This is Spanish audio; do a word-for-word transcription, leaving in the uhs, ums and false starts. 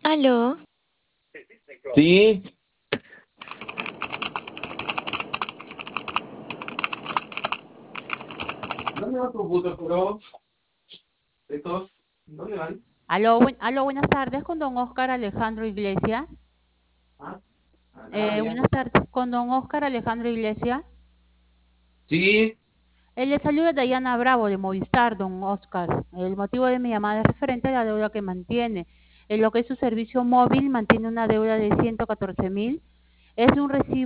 Aló, Sí, ¿dónde va tu puto bro? ¿Estos? ¿Dónde van? Aló, buen- aló, buenas tardes con don Oscar Alejandro Iglesias. Ah, ah, ah, Eh, ya. buenas tardes con don Oscar Alejandro Iglesias. Sí, Él le saluda Dayana Bravo de Movistar, don Oscar. El motivo de mi llamada es referente a la deuda que mantiene. En lo que es su servicio móvil, mantiene una deuda de ciento catorce mil. Es un recibo